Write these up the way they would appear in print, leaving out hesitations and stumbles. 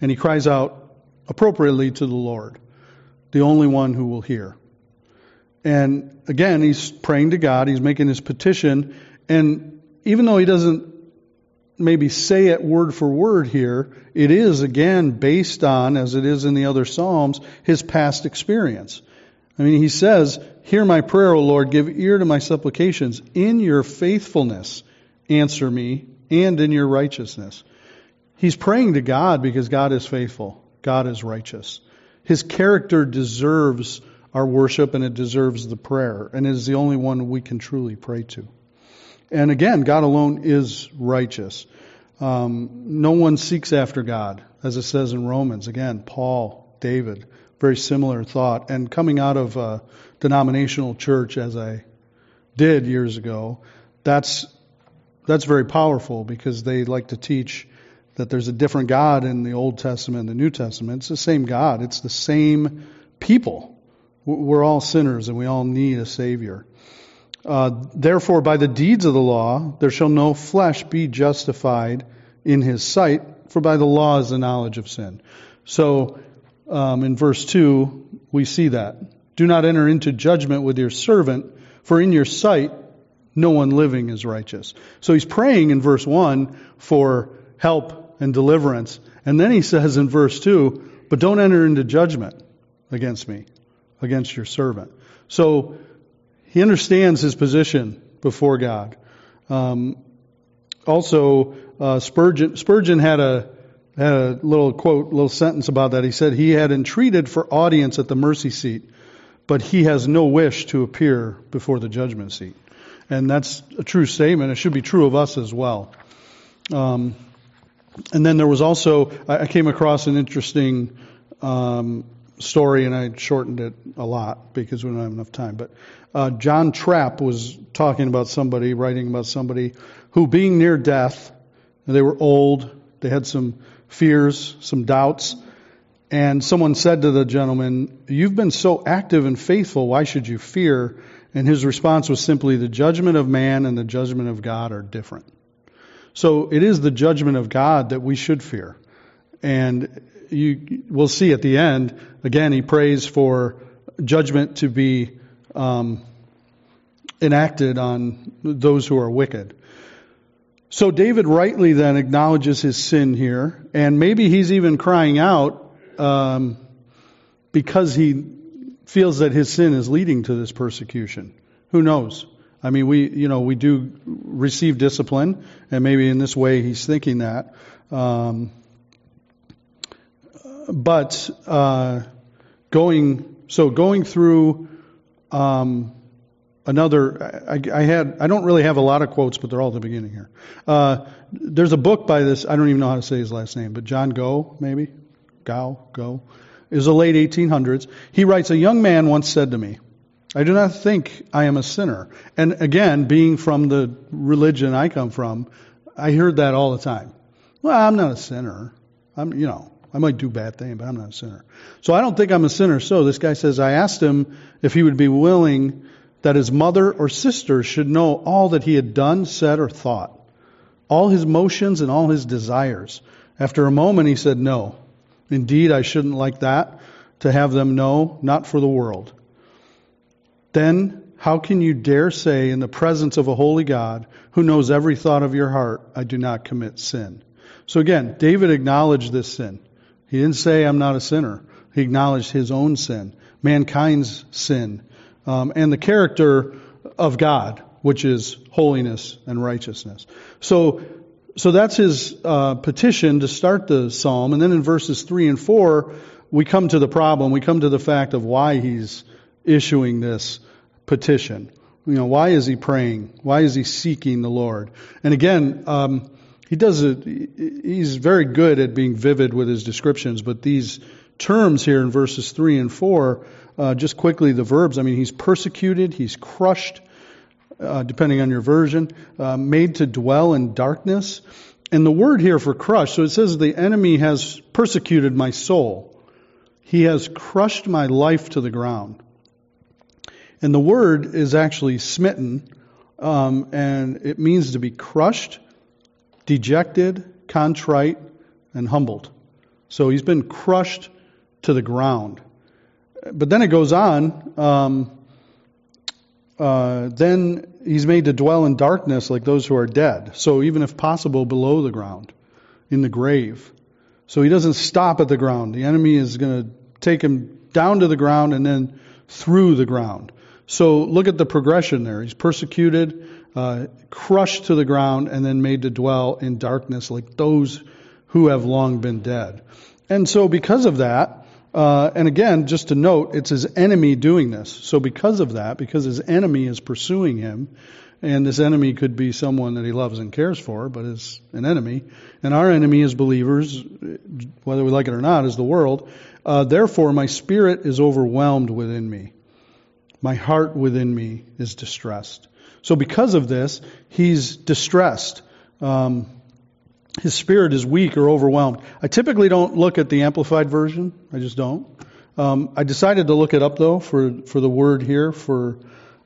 and he cries out appropriately to the Lord, the only one who will hear. And again, he's praying to God, he's making his petition, and even though he doesn't maybe say it word for word here, it is again based on, as it is in the other Psalms, his past experience. I mean, he says, "Hear my prayer, O Lord, give ear to my supplications. In your faithfulness, answer me, and in your righteousness." He's praying to God because God is faithful. God is righteous. His character deserves our worship, and it deserves the prayer, and it is the only one we can truly pray to. And again, God alone is righteous. No one seeks after God, as it says in Romans. Again, Paul, David, very similar thought. And coming out of a denominational church, as I did years ago, that's very powerful, because they like to teach that there's a different God in the Old Testament and the New Testament. It's the same God. It's the same people. We're all sinners, and we all need a Savior. Therefore, by the deeds of the law, there shall no flesh be justified in his sight, for by the law is the knowledge of sin. So, in verse 2, we see that. Do not enter into judgment with your servant, for in your sight no one living is righteous. So he's praying in verse 1 for help and deliverance. And then he says in verse 2, but don't enter into judgment against me, against your servant. So, he understands his position before God. Also, Spurgeon had a little quote, little sentence about that. He said he had entreated for audience at the mercy seat, but he has no wish to appear before the judgment seat. And that's a true statement. It should be true of us as well. And then there was also, I came across an interesting story, and I shortened it a lot because we don't have enough time. But John Trapp was writing about somebody who, being near death, they were old, they had some fears, some doubts, and someone said to the gentleman, "You've been so active and faithful, why should you fear?" And his response was simply, "The judgment of man and the judgment of God are different." So it is the judgment of God that we should fear. And we'll see at the end, again, he prays for judgment to be enacted on those who are wicked. So David rightly then acknowledges his sin here, and maybe he's even crying out because he feels that his sin is leading to this persecution. Who knows? I mean, we do receive discipline, and maybe in this way he's thinking that. But going through another, I don't really have a lot of quotes, but they're all at the beginning here. There's a book by this, I don't even know how to say his last name, but John Gough, maybe? Gough. It was the late 1800s. He writes, "A young man once said to me, I do not think I am a sinner." And again, being from the religion I come from, I heard that all the time. Well, I'm not a sinner. I might do bad things, but I'm not a sinner. So I don't think I'm a sinner. So this guy says, I asked him if he would be willing that his mother or sister should know all that he had done, said, or thought, all his motions and all his desires. After a moment, he said, "No. Indeed, I shouldn't like that, to have them know, not for the world." Then how can you dare say in the presence of a holy God who knows every thought of your heart, "I do not commit sin"? So again, David acknowledged this sin. He didn't say, "I'm not a sinner." He acknowledged his own sin, mankind's sin, and the character of God, which is holiness and righteousness. So that's his petition to start the psalm. And then in verses 3 and 4, we come to the problem. We come to the fact of why he's issuing this petition. Why is he praying? Why is he seeking the Lord? And again, he does it. He's very good at being vivid with his descriptions, but these terms here in verses 3 and 4, just quickly the verbs. I mean, he's persecuted, he's crushed, depending on your version, made to dwell in darkness. And the word here for crushed, so it says the enemy has persecuted my soul. He has crushed my life to the ground. And the word is actually smitten, and it means to be crushed, dejected, contrite, and humbled. So he's been crushed to the ground. But then it goes on, then he's made to dwell in darkness like those who are dead. So even if possible, below the ground, in the grave. So he doesn't stop at the ground. The enemy is going to take him down to the ground and then through the ground. So look at the progression there. He's persecuted, crushed to the ground, and then made to dwell in darkness like those who have long been dead. And so because of that, and again, just to note, it's his enemy doing this. So because of that, because his enemy is pursuing him, and this enemy could be someone that he loves and cares for, but is an enemy, and our enemy as believers, whether we like it or not, is the world. Therefore, my spirit is overwhelmed within me. My heart within me is distressed. So because of this, he's distressed. His spirit is weak or overwhelmed. I typically don't look at the Amplified Version. I just don't. I decided to look it up, though, for the word here, for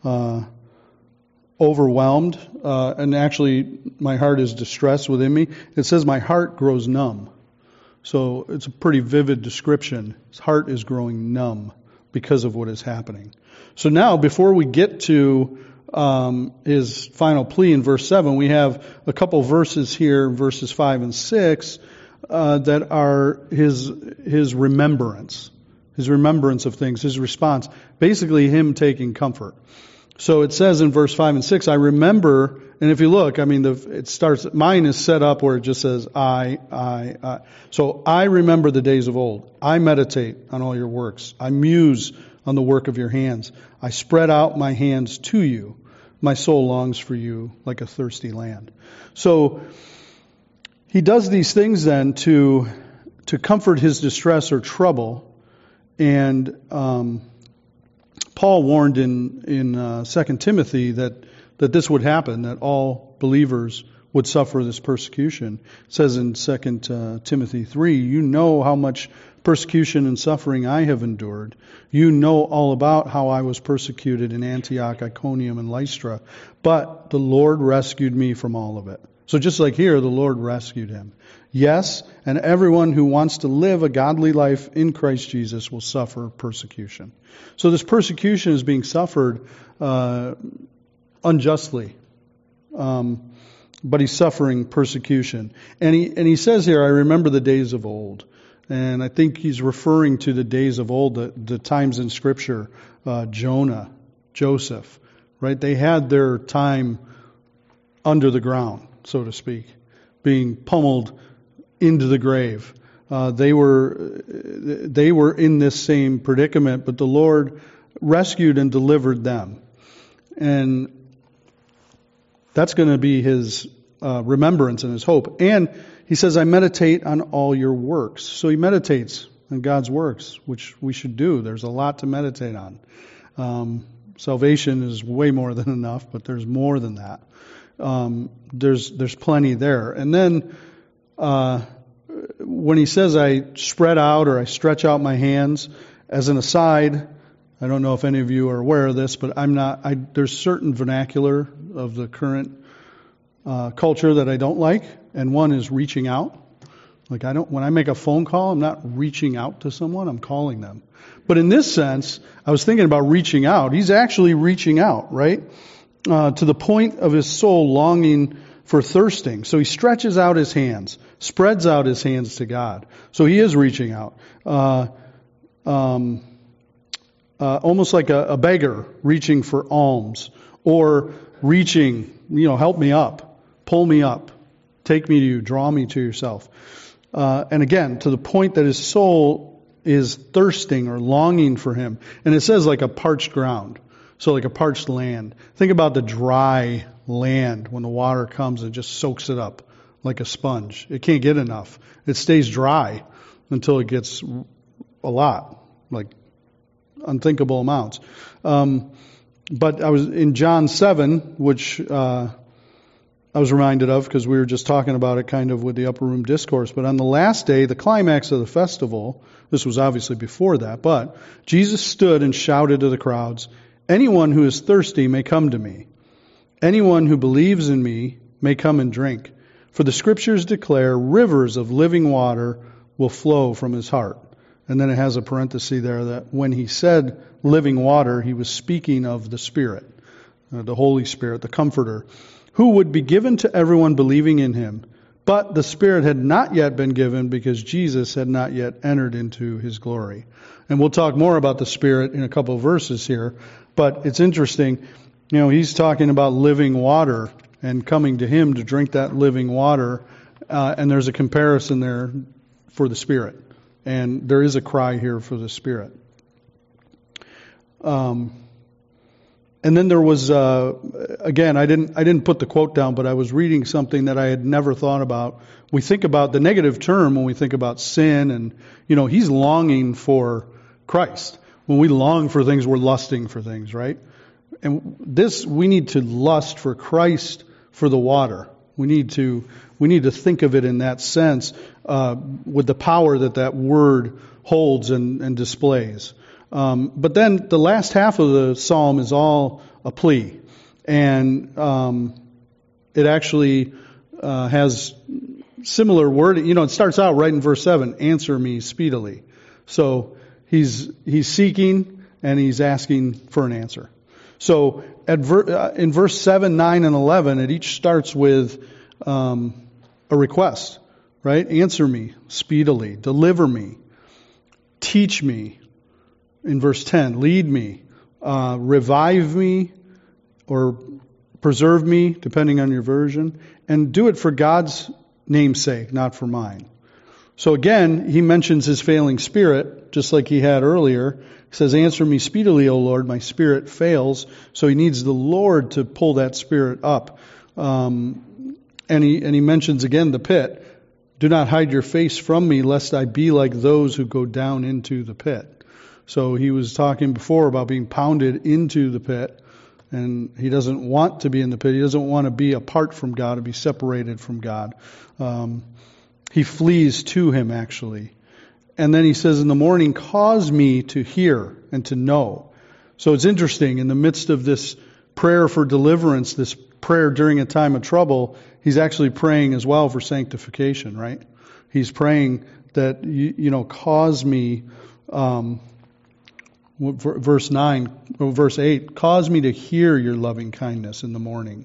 overwhelmed. And actually, my heart is distressed within me. It says my heart grows numb. So it's a pretty vivid description. His heart is growing numb because of what is happening. So now, before we get to his final plea in verse 7, we have a couple verses here, verses 5 and 6, that are his remembrance of things, his response. Basically, him taking comfort. So it says in verse 5 and 6, I remember, and if you look, I mean, it starts, mine is set up where it just says, I. So I remember the days of old. I meditate on all your works. I muse on the work of your hands. I spread out my hands to you. My soul longs for you like a thirsty land. So he does these things then to comfort his distress or trouble. And Paul warned in 2 Timothy that this would happen, that all believers would suffer this persecution. It says in 2 Timothy 3, you know how much persecution and suffering I have endured. You know all about how I was persecuted in Antioch, Iconium, and Lystra. But the Lord rescued me from all of it. So just like here, the Lord rescued him. Yes, and everyone who wants to live a godly life in Christ Jesus will suffer persecution. So this persecution is being suffered unjustly. But he's suffering persecution. And he says here, I remember the days of old. And I think he's referring to the days of old, the times in Scripture, Jonah, Joseph, right? They had their time under the ground, so to speak, being pummeled into the grave. They were in this same predicament, but the Lord rescued and delivered them. And that's going to be his remembrance and his hope. And he says, I meditate on all your works. So he meditates on God's works, which we should do. There's a lot to meditate on. Salvation is way more than enough, but there's more than that. There's plenty there. And then when he says I spread out or I stretch out my hands, as an aside, I don't know if any of you are aware of this, but there's certain vernacular of the current culture that I don't like, and one is reaching out. Like when I make a phone call, I'm not reaching out to someone, I'm calling them. But in this sense, I was thinking about reaching out. He's actually reaching out, right? To the point of his soul longing for thirsting. So he stretches out his hands, spreads out his hands to God. So he is reaching out. Almost like a beggar reaching for alms, or reaching, help me up. Pull me up, take me to you, draw me to yourself. And again, to the point that his soul is thirsting or longing for him. And it says like a parched ground, so like a parched land. Think about the dry land when the water comes and just soaks it up like a sponge. It can't get enough. It stays dry until it gets a lot, like unthinkable amounts. But I was in John 7, which I was reminded of because we were just talking about it kind of with the upper room discourse. But on the last day, the climax of the festival, this was obviously before that, but Jesus stood and shouted to the crowds, anyone who is thirsty may come to me. Anyone who believes in me may come and drink. For the Scriptures declare rivers of living water will flow from his heart. And then it has a parenthesis there that when he said living water, he was speaking of the Spirit, the Holy Spirit, the Comforter, who would be given to everyone believing in him. But the Spirit had not yet been given because Jesus had not yet entered into his glory. And we'll talk more about the Spirit in a couple of verses here. But it's interesting, he's talking about living water and coming to him to drink that living water. And there's a comparison there for the Spirit. And there is a cry here for the Spirit. And then there was, again, I didn't put the quote down, but I was reading something that I had never thought about. We think about the negative term when we think about sin, and, he's longing for Christ. When we long for things, we're lusting for things, right? And we need to lust for Christ for the water. We need to think of it in that sense, with the power that word holds and displays. But then the last half of the psalm is all a plea, and it actually has similar word. It starts out right in verse 7, answer me speedily. So he's seeking and he's asking for an answer. So in verse 7, 9, and 11, it each starts with a request, right? Answer me speedily, deliver me, teach me. In verse 10, lead me, revive me, or preserve me, depending on your version, and do it for God's name's sake, not for mine. So again, he mentions his failing spirit, just like he had earlier. He says, answer me speedily, O Lord, my spirit fails. So he needs the Lord to pull that spirit up. And he mentions again the pit. Do not hide your face from me, lest I be like those who go down into the pit. So he was talking before about being pounded into the pit, and he doesn't want to be in the pit. He doesn't want to be apart from God, to be separated from God. He flees to him, actually. And then he says, in the morning, cause me to hear and to know. So it's interesting, in the midst of this prayer for deliverance, this prayer during a time of trouble, he's actually praying as well for sanctification, right? He's praying that, cause me, verse 8, cause me to hear your loving kindness in the morning.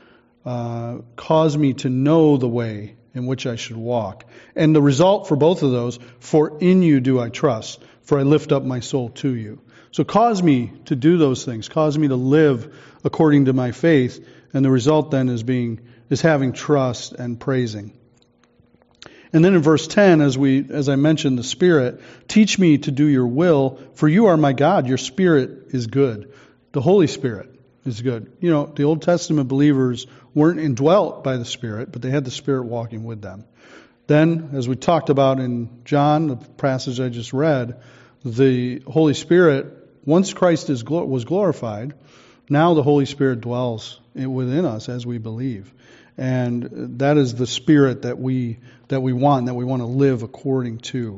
Cause me to know the way in which I should walk. And the result for both of those, for in you do I trust, for I lift up my soul to you. So cause me to do those things. Cause me to live according to my faith. And the result then is having trust and praising. And then in verse 10, as I mentioned, the Spirit, teach me to do your will, for you are my God. Your Spirit is good. The Holy Spirit is good. The Old Testament believers weren't indwelt by the Spirit, but they had the Spirit walking with them. Then, as we talked about in John, the passage I just read, the Holy Spirit, once Christ was glorified, now the Holy Spirit dwells within us as we believe. And that is the Spirit that we want to live according to.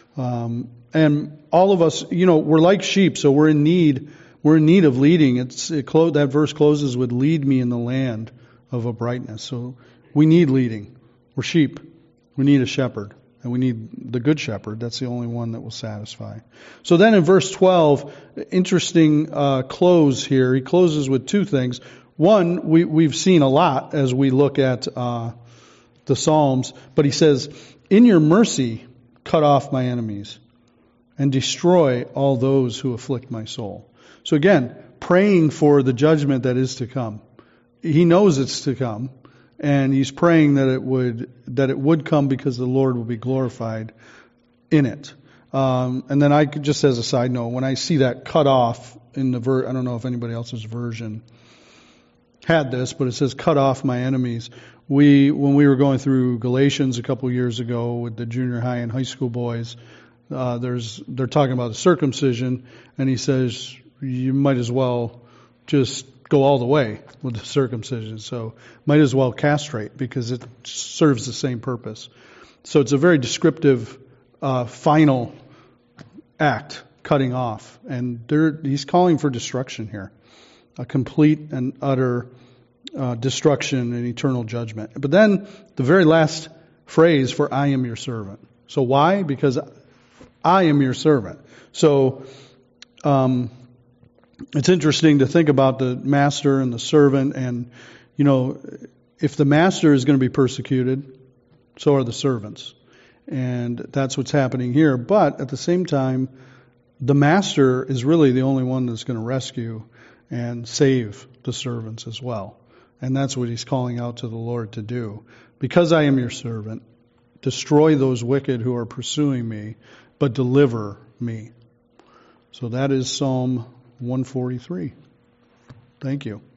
And all of us, we're like sheep, so we're in need of leading. That verse closes with, lead me in the land of uprightness. So we need leading. We're sheep. We need a shepherd. And we need the good shepherd. That's the only one that will satisfy. So then in verse 12, interesting close here. He closes with two things. One, we've seen a lot as we look at the Psalms, but he says, in your mercy, cut off my enemies and destroy all those who afflict my soul. So again, praying for the judgment that is to come. He knows it's to come, and he's praying that it would come because the Lord will be glorified in it. And then just as a side note, when I see that cut off in the I don't know if anybody else's version had this, but it says, cut off my enemies. When we were going through Galatians a couple years ago with the junior high and high school boys, they're talking about the circumcision, and he says, you might as well just go all the way with the circumcision. So might as well castrate, because it serves the same purpose. So it's a very descriptive final act, cutting off. And he's calling for destruction here. A complete and utter destruction and eternal judgment. But then the very last phrase, for I am your servant. So why? Because I am your servant. So it's interesting to think about the master and the servant. And, if the master is going to be persecuted, so are the servants. And that's what's happening here. But at the same time, the master is really the only one that's going to rescue and save the servants as well. And that's what he's calling out to the Lord to do. Because I am your servant, destroy those wicked who are pursuing me, but deliver me. So that is Psalm 143. Thank you.